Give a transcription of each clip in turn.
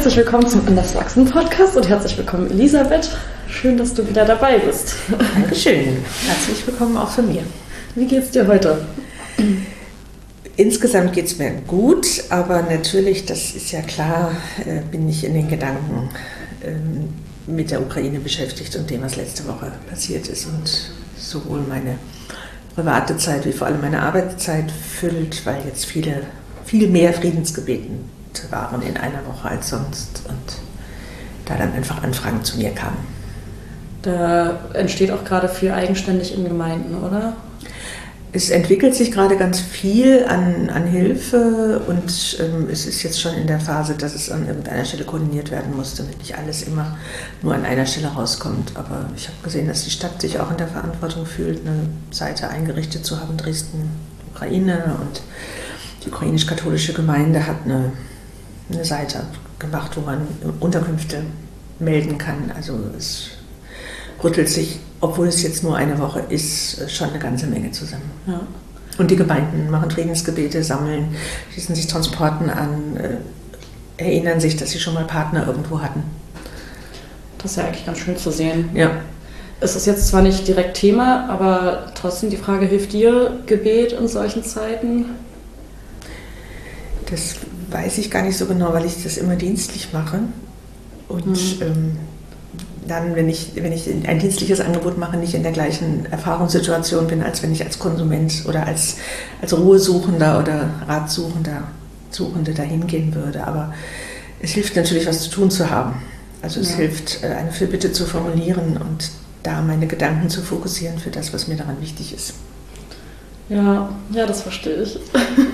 Herzlich willkommen zum Anders Wachsen Podcast und herzlich willkommen Elisabeth. Schön, dass du wieder dabei bist. Dankeschön. Herzlich willkommen auch von mir. Wie geht's dir heute? Insgesamt geht es mir gut, aber natürlich, das ist ja klar, bin ich in den Gedanken mit der Ukraine beschäftigt und dem, was letzte Woche passiert ist und sowohl meine private Zeit wie vor allem meine Arbeitszeit füllt, weil jetzt viel mehr Friedensgebeten waren in einer Woche als sonst und da dann einfach Anfragen zu mir kamen. Da entsteht auch gerade viel eigenständig in Gemeinden, oder? Es entwickelt sich gerade ganz viel an Hilfe und es ist jetzt schon in der Phase, dass es an irgendeiner Stelle koordiniert werden muss, damit nicht alles immer nur an einer Stelle rauskommt. Aber ich habe gesehen, dass die Stadt sich auch in der Verantwortung fühlt, eine Seite eingerichtet zu haben, Dresden, Ukraine, und die ukrainisch-katholische Gemeinde hat eine Seite gemacht, wo man Unterkünfte melden kann. Also es rüttelt sich, obwohl es jetzt nur eine Woche ist, schon eine ganze Menge zusammen. Ja. Und die Gemeinden machen Friedensgebete, sammeln, schließen sich Transporten an, erinnern sich, dass sie schon mal Partner irgendwo hatten. Das ist ja eigentlich ganz schön zu sehen. Ja. Es ist jetzt zwar nicht direkt Thema, aber trotzdem die Frage, hilft dir Gebet in solchen Zeiten? Das weiß ich gar nicht so genau, weil ich das immer dienstlich mache. Und dann, wenn ich ein dienstliches Angebot mache, nicht in der gleichen Erfahrungssituation bin, als wenn ich als Konsument oder als Ruhesuchender oder Ratsuchende dahin gehen würde. Aber es hilft natürlich, was zu tun zu haben. Also es hilft, eine Fürbitte zu formulieren und da meine Gedanken zu fokussieren für das, was mir daran wichtig ist. Ja, das verstehe ich.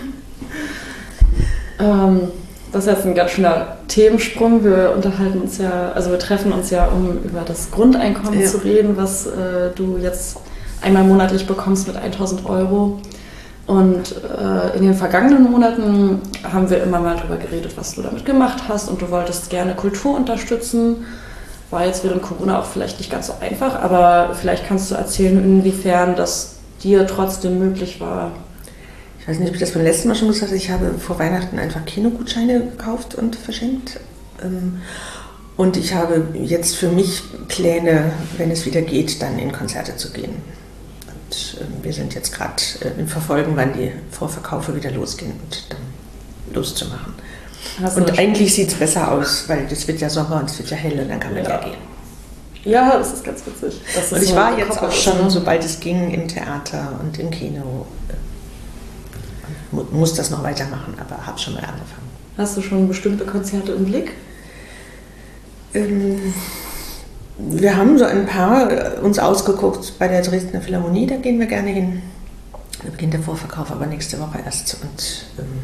Das ist jetzt ein ganz schöner Themensprung. Wir treffen uns ja, um über das Grundeinkommen zu reden, was du jetzt einmal monatlich bekommst mit 1.000 Euro. Und in den vergangenen Monaten haben wir immer mal darüber geredet, was du damit gemacht hast, und du wolltest gerne Kultur unterstützen. War jetzt während Corona auch vielleicht nicht ganz so einfach, aber vielleicht kannst du erzählen, inwiefern das dir trotzdem möglich war. Ich weiß nicht, ob ich das beim letzten Mal schon gesagt habe, ich habe vor Weihnachten einfach Kinogutscheine gekauft und verschenkt. Und ich habe jetzt für mich Pläne, wenn es wieder geht, dann in Konzerte zu gehen. Und wir sind jetzt gerade im Verfolgen, wann die Vorverkaufe wieder losgehen und dann loszumachen. Und eigentlich sieht es besser aus, weil es wird ja Sommer und es wird ja hell und dann kann man ja gehen. Ja, das ist ganz witzig. Und ich war jetzt auch schon, sobald es ging, im Theater und im Kino. Muss das noch weitermachen, aber habe schon mal angefangen. Hast du schon bestimmte Konzerte im Blick? Wir haben so ein paar uns ausgeguckt bei der Dresdner Philharmonie, da gehen wir gerne hin. Da beginnt der Vorverkauf aber nächste Woche erst. Und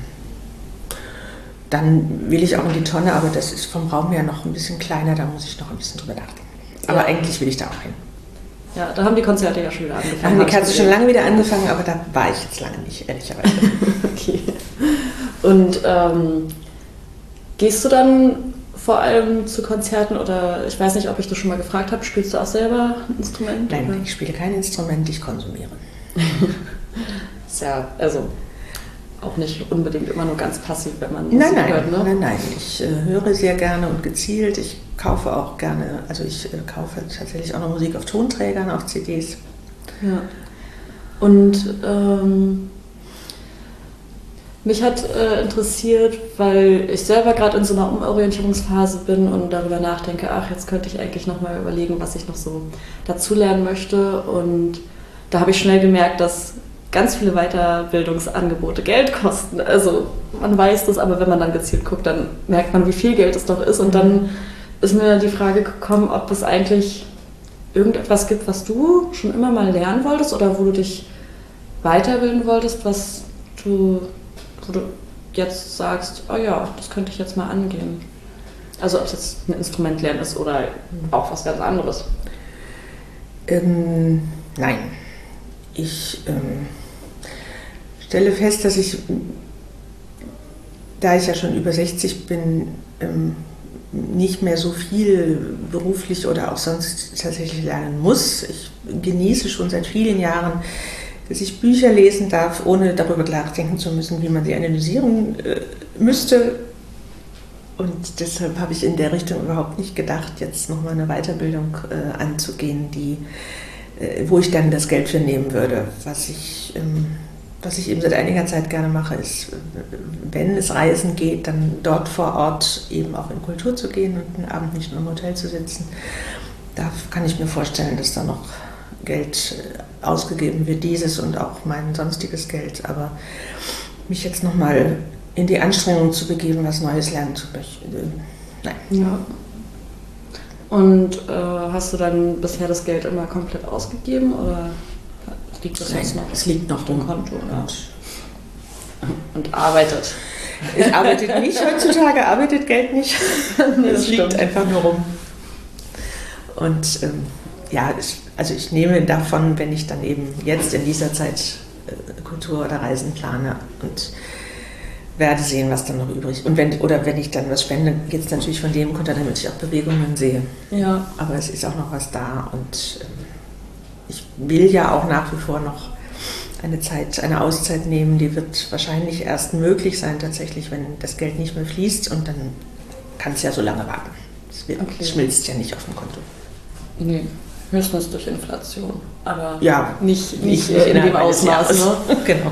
dann will ich auch in die Tonne, aber das ist vom Raum her noch ein bisschen kleiner, da muss ich noch ein bisschen drüber nachdenken. Aber eigentlich will ich da auch hin. Ja, da haben die Konzerte ja schon wieder angefangen. Die Konzerte schon lange wieder angefangen, aber da war ich jetzt lange nicht, ehrlicherweise. Okay. Und gehst du dann vor allem zu Konzerten, oder ich weiß nicht, ob ich das schon mal gefragt habe, spielst du auch selber ein Instrument? Nein, oder? Ich spiele kein Instrument, ich konsumiere. Ist ja, also auch nicht unbedingt immer nur ganz passiv, wenn man Musik hört, ne? Nein, ich höre sehr gerne und gezielt. Ich kaufe auch gerne, also ich kaufe tatsächlich auch noch Musik auf Tonträgern, auf CDs. Ja. Und mich hat interessiert, weil ich selber gerade in so einer Umorientierungsphase bin und darüber nachdenke, jetzt könnte ich eigentlich nochmal überlegen, was ich noch so dazulernen möchte. Und da habe ich schnell gemerkt, dass ganz viele Weiterbildungsangebote Geld kosten. Also man weiß das, aber wenn man dann gezielt guckt, dann merkt man, wie viel Geld es doch ist. Und dann ist mir die Frage gekommen, ob es eigentlich irgendetwas gibt, was du schon immer mal lernen wolltest oder wo du dich weiterbilden wolltest, wo du jetzt sagst, das könnte ich jetzt mal angehen. Also ob es jetzt ein Instrument lernen ist oder auch was ganz anderes. Nein. Ich stelle fest, dass ich, da ich ja schon über 60 bin, nicht mehr so viel beruflich oder auch sonst tatsächlich lernen muss. Ich genieße schon seit vielen Jahren, dass ich Bücher lesen darf, ohne darüber nachdenken zu müssen, wie man sie analysieren müsste. Und deshalb habe ich in der Richtung überhaupt nicht gedacht, jetzt nochmal eine Weiterbildung anzugehen, wo ich dann das Geld für nehmen würde. Was ich eben seit einiger Zeit gerne mache, ist, wenn es Reisen geht, dann dort vor Ort eben auch in Kultur zu gehen und einen Abend nicht nur im Hotel zu sitzen. Da kann ich mir vorstellen, dass da noch Geld ausgegeben wird, dieses und auch mein sonstiges Geld. Aber mich jetzt nochmal in die Anstrengung zu begeben, was Neues lernen zu möchten, nein. Ja. Und hast du dann bisher das Geld immer komplett ausgegeben oder liegt das jetzt noch? Es liegt noch auf dem Konto. Ja. Und arbeitet. Es arbeitet nicht heutzutage, arbeitet Geld nicht. Es liegt einfach nur rum. Und also ich nehme davon, wenn ich dann eben jetzt in dieser Zeit Kultur oder Reisen plane und werde sehen, was dann noch übrig ist. Und wenn ich dann was spende, geht es natürlich von dem Konto, damit ich auch Bewegungen sehe. Ja. Aber es ist auch noch was da und ich will ja auch nach wie vor noch eine Auszeit nehmen, die wird wahrscheinlich erst möglich sein tatsächlich, wenn das Geld nicht mehr fließt und dann kann es ja so lange warten. Es schmilzt ja nicht auf dem Konto. Nee, höchstens durch Inflation, aber ja, nicht in dem Ausmaß. Ne? Genau.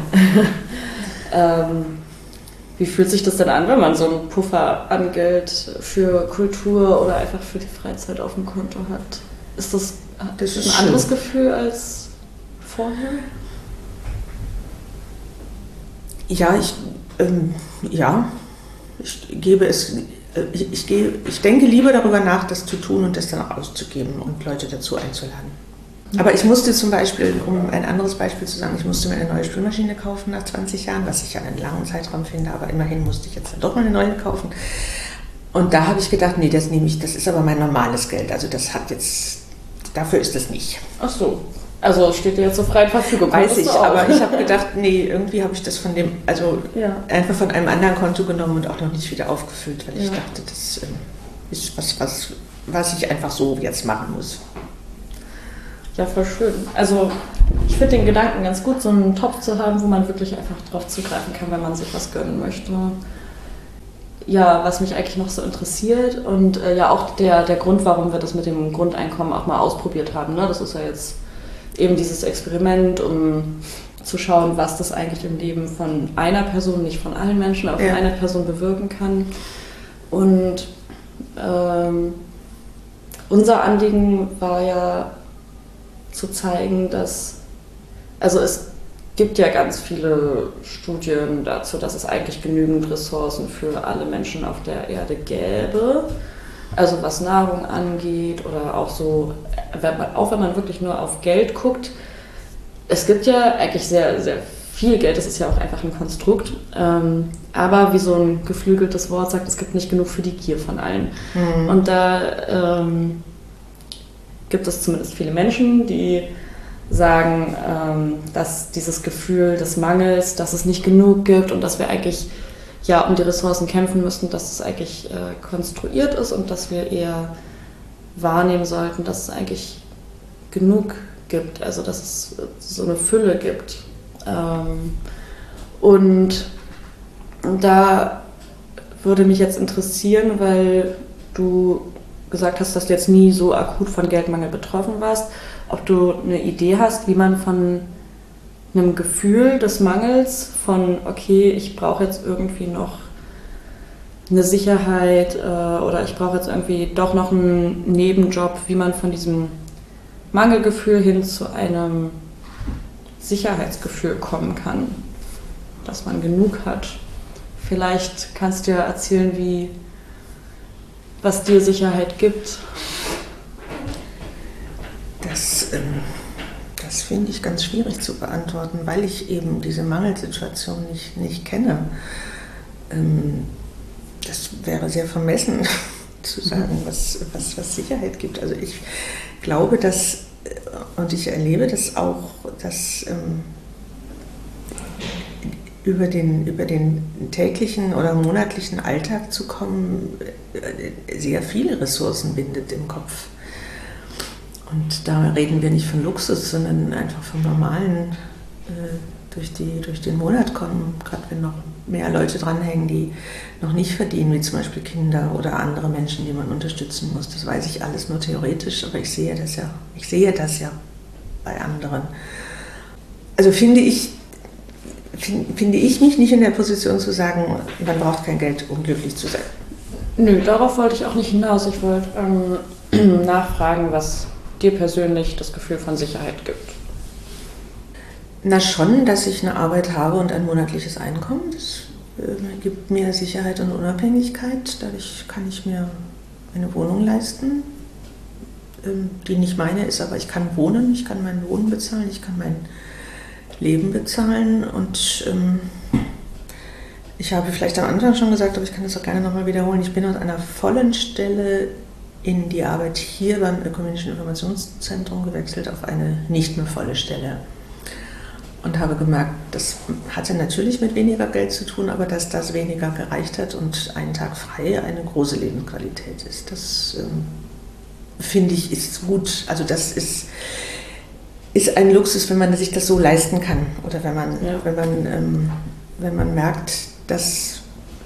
Wie fühlt sich das denn an, wenn man so einen Puffer an Geld für Kultur oder einfach für die Freizeit auf dem Konto hat? Ist das ein anderes Gefühl als vorher? Ja, ich denke lieber darüber nach, das zu tun und das dann auch auszugeben und Leute dazu einzuladen. Aber ich musste zum Beispiel, um ein anderes Beispiel zu sagen, ich musste mir eine neue Spülmaschine kaufen nach 20 Jahren, was ich ja einen langen Zeitraum finde, aber immerhin musste ich jetzt dann doch mal eine neue kaufen. Und da habe ich gedacht, nee, das nehme ich, das ist aber mein normales Geld, also dafür ist das nicht. Ach so. Also steht dir jetzt zur freien Verfügung. Weiß ich, aber ich habe gedacht, nee, irgendwie habe ich das einfach von einem anderen Konto genommen und auch noch nicht wieder aufgefüllt, weil ich dachte, das ist was ich einfach so jetzt machen muss. Ja, voll schön. Also ich finde den Gedanken ganz gut, so einen Topf zu haben, wo man wirklich einfach drauf zugreifen kann, wenn man sich was gönnen möchte. Ja, was mich eigentlich noch so interessiert und auch der Grund, warum wir das mit dem Grundeinkommen auch mal ausprobiert haben. Ne? Das ist ja jetzt eben dieses Experiment, um zu schauen, was das eigentlich im Leben von einer Person, nicht von allen Menschen, aber von einer Person bewirken kann. Und unser Anliegen war ja zu zeigen, es gibt ja ganz viele Studien dazu, dass es eigentlich genügend Ressourcen für alle Menschen auf der Erde gäbe. Also was Nahrung angeht oder auch so, wenn man wirklich nur auf Geld guckt. Es gibt ja eigentlich sehr, sehr viel Geld, das ist ja auch einfach ein Konstrukt. Aber wie so ein geflügeltes Wort sagt, es gibt nicht genug für die Gier von allen. Mhm. Und da gibt es zumindest viele Menschen, die sagen, dass dieses Gefühl des Mangels, dass es nicht genug gibt und dass wir eigentlich um die Ressourcen kämpfen müssten, dass es eigentlich konstruiert ist und dass wir eher wahrnehmen sollten, dass es eigentlich genug gibt, also dass es so eine Fülle gibt. Und da würde mich jetzt interessieren, weil du gesagt hast, dass du jetzt nie so akut von Geldmangel betroffen warst, ob du eine Idee hast, wie man von einem Gefühl des Mangels, von okay, ich brauche jetzt irgendwie noch eine Sicherheit oder ich brauche jetzt irgendwie doch noch einen Nebenjob, wie man von diesem Mangelgefühl hin zu einem Sicherheitsgefühl kommen kann, dass man genug hat. Vielleicht kannst du ja erzählen, was dir Sicherheit gibt. Das finde ich ganz schwierig zu beantworten, weil ich eben diese Mangelsituation nicht kenne. Das wäre sehr vermessen zu sagen, was Sicherheit gibt. Also ich glaube, und ich erlebe das auch, dass über den täglichen oder monatlichen Alltag zu kommen, sehr viele Ressourcen bindet im Kopf. Und da reden wir nicht von Luxus, sondern einfach vom normalen durch den Monat kommen, gerade wenn noch mehr Leute dranhängen, die noch nicht verdienen, wie zum Beispiel Kinder oder andere Menschen, die man unterstützen muss. Das weiß ich alles nur theoretisch, aber ich sehe das ja bei anderen. Also finde ich mich nicht in der Position zu sagen, man braucht kein Geld, um glücklich zu sein. Nö, darauf wollte ich auch nicht hinaus. Ich wollte nachfragen, was dir persönlich das Gefühl von Sicherheit gibt. Na schon, dass ich eine Arbeit habe und ein monatliches Einkommen. Das gibt mir Sicherheit und Unabhängigkeit. Dadurch kann ich mir eine Wohnung leisten, die nicht meine ist, aber ich kann wohnen, ich kann mein Wohnen bezahlen, ich kann mein Leben bezahlen und ich habe vielleicht am Anfang schon gesagt, aber ich kann das auch gerne nochmal wiederholen, ich bin aus einer vollen Stelle in die Arbeit hier beim Ökumenischen Informationszentrum gewechselt auf eine nicht mehr volle Stelle und habe gemerkt, das hatte natürlich mit weniger Geld zu tun, aber dass das weniger gereicht hat und einen Tag frei eine große Lebensqualität ist. Das finde ich ist gut, also das ist ein Luxus, wenn man sich das so leisten kann oder wenn man merkt, dass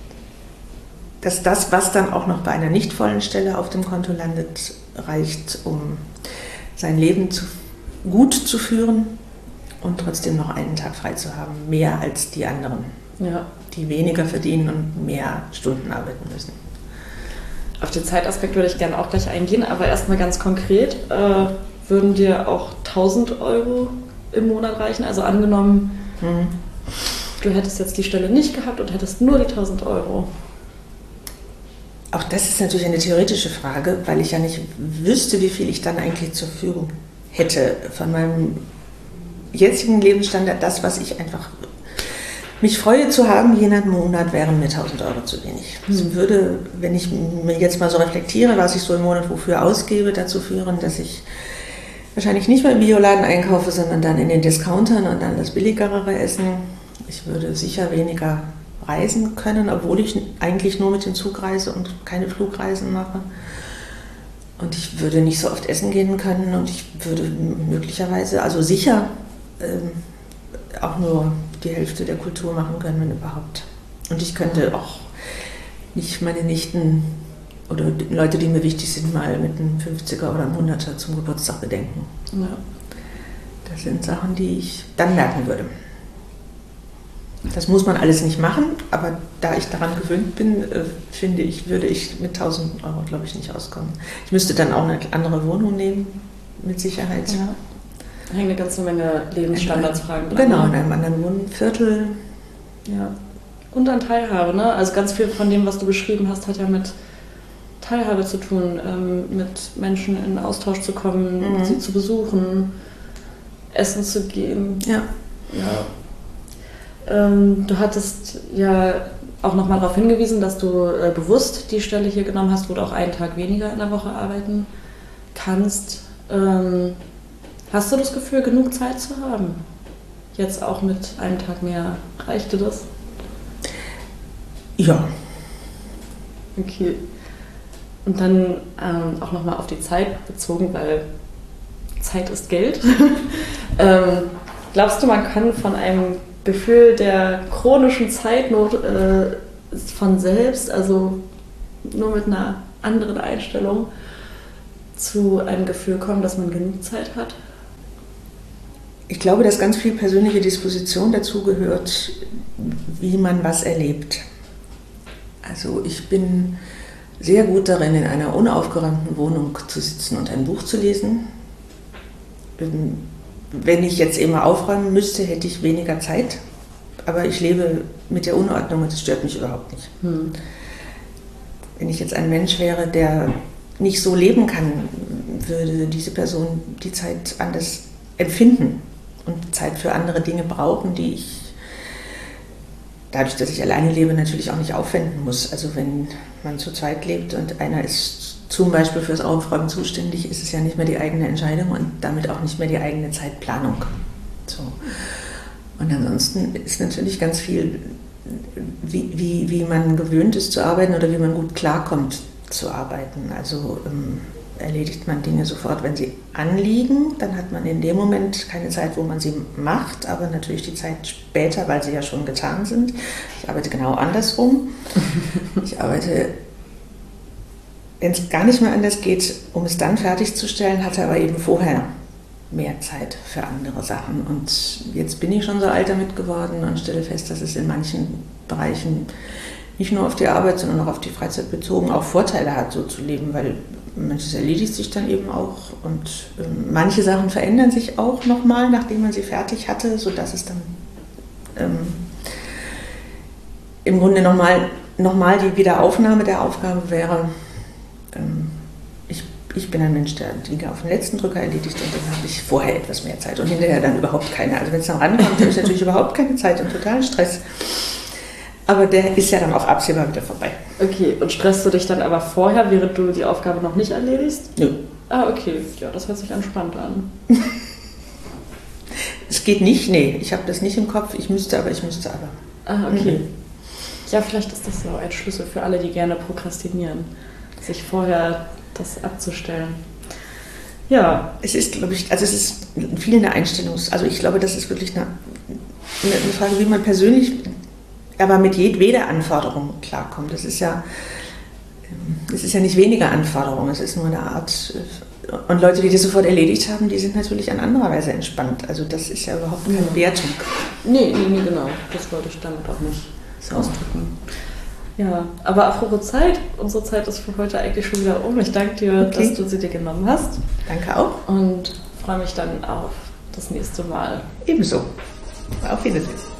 das, was dann auch noch bei einer nicht vollen Stelle auf dem Konto landet, reicht, um sein Leben gut zu führen und trotzdem noch einen Tag frei zu haben, mehr als die anderen, die weniger verdienen und mehr Stunden arbeiten müssen. Auf den Zeitaspekt würde ich gerne auch gleich eingehen, aber erstmal ganz konkret, würden dir auch 1.000 Euro im Monat reichen? Also angenommen, du hättest jetzt die Stelle nicht gehabt und hättest nur die 1.000 Euro. Auch das ist natürlich eine theoretische Frage, weil ich ja nicht wüsste, wie viel ich dann eigentlich zur Verfügung hätte von meinem jetzigen Lebensstandard. Das, was ich einfach mich freue zu haben, jeden Monat wären mir 1.000 Euro zu wenig. Das würde, wenn ich mir jetzt mal so reflektiere, was ich so im Monat wofür ausgebe, dazu führen, dass ich wahrscheinlich nicht mehr im Bioladen einkaufe, sondern dann in den Discountern und dann das billigere essen. Ich würde sicher weniger reisen können, obwohl ich eigentlich nur mit dem Zug reise und keine Flugreisen mache. Und ich würde nicht so oft essen gehen können und ich würde möglicherweise, also sicher, auch nur die Hälfte der Kultur machen können, wenn überhaupt. Und ich könnte auch nicht meine Nichten oder Leute, die mir wichtig sind, mal mit einem 50er oder einem 100er zum Geburtstag bedenken. Ja. Das sind Sachen, die ich dann merken würde. Das muss man alles nicht machen, aber da ich daran gewöhnt bin, finde ich, würde ich mit 1.000 Euro, glaube ich, nicht auskommen. Ich müsste dann auch eine andere Wohnung nehmen, mit Sicherheit. Ja. Da hängt eine ganze Menge Lebensstandardsfragen dran. Genau, in einem anderen Wohnviertel. Ja. Und an Teilhabe, ne? Also ganz viel von dem, was du beschrieben hast, hat ja mit Teilhabe zu tun, mit Menschen in Austausch zu kommen, sie zu besuchen, essen zu gehen. Ja. Du hattest ja auch nochmal darauf hingewiesen, dass du bewusst die Stelle hier genommen hast, wo du auch einen Tag weniger in der Woche arbeiten kannst. Hast du das Gefühl, genug Zeit zu haben? Jetzt auch mit einem Tag mehr. Reicht dir das? Ja. Okay. Und dann auch nochmal auf die Zeit bezogen, weil Zeit ist Geld. Glaubst du, man kann von einem Gefühl der chronischen Zeitnot von selbst, also nur mit einer anderen Einstellung, zu einem Gefühl kommen, dass man genug Zeit hat? Ich glaube, dass ganz viel persönliche Disposition dazu gehört, wie man was erlebt. Also ich bin sehr gut darin, in einer unaufgeräumten Wohnung zu sitzen und ein Buch zu lesen. Wenn ich jetzt immer aufräumen müsste, hätte ich weniger Zeit. Aber ich lebe mit der Unordnung und das stört mich überhaupt nicht. Wenn ich jetzt ein Mensch wäre, der nicht so leben kann, würde diese Person die Zeit anders empfinden und Zeit für andere Dinge brauchen, die ich, dadurch, dass ich alleine lebe, natürlich auch nicht aufwenden muss. Also wenn man zu zweit lebt und einer ist zum Beispiel fürs Aufräumen zuständig, ist es ja nicht mehr die eigene Entscheidung und damit auch nicht mehr die eigene Zeitplanung. So. Und ansonsten ist natürlich ganz viel, wie man gewöhnt ist zu arbeiten oder wie man gut klarkommt zu arbeiten. Also erledigt man Dinge sofort, wenn sie anliegen. Dann hat man in dem Moment keine Zeit, wo man sie macht, aber natürlich die Zeit später, weil sie ja schon getan sind. Ich arbeite genau andersrum. Ich arbeite, wenn es gar nicht mehr anders geht, um es dann fertigzustellen, hatte aber eben vorher mehr Zeit für andere Sachen. Und jetzt bin ich schon so alt damit geworden und stelle fest, dass es in manchen Bereichen nicht nur auf die Arbeit, sondern auch auf die Freizeit bezogen auch Vorteile hat, so zu leben, weil manches erledigt sich dann eben auch und manche Sachen verändern sich auch nochmal, nachdem man sie fertig hatte, sodass es dann im Grunde nochmal die Wiederaufnahme der Aufgabe wäre. Ich bin ein Mensch, der Dinge auf den letzten Drücker erledigt und dann habe ich vorher etwas mehr Zeit und hinterher dann überhaupt keine. Also wenn es dann rankommt, habe ich natürlich überhaupt keine Zeit und totalen Stress. Aber der ist ja dann auch absehbar wieder vorbei. Okay, und stresst du dich dann aber vorher, während du die Aufgabe noch nicht erledigst? Nö. Ah, okay. Ja, das hört sich entspannt an. Es geht nicht, nee. Ich habe das nicht im Kopf. Ich müsste aber. Ah, okay. Ja, vielleicht ist das so ein Schlüssel für alle, die gerne prokrastinieren, sich vorher das abzustellen. Ja. Es ist, glaube ich, also es ist viel eine Also ich glaube, das ist wirklich eine Frage, wie man persönlich aber mit jedweder Anforderung klarkommt. Es ist ja nicht weniger Anforderung, es ist nur eine Art. Und Leute, die das sofort erledigt haben, die sind natürlich an anderer Weise entspannt. Also das ist ja überhaupt keine Wertung. Nee, genau. Das wollte ich damit auch nicht ausdrücken. Ja, aber apropos Zeit, unsere Zeit ist für heute eigentlich schon wieder um. Ich danke dir, dass du sie dir genommen hast. Danke auch. Und freue mich dann auf das nächste Mal. Ebenso. Auf Wiedersehen.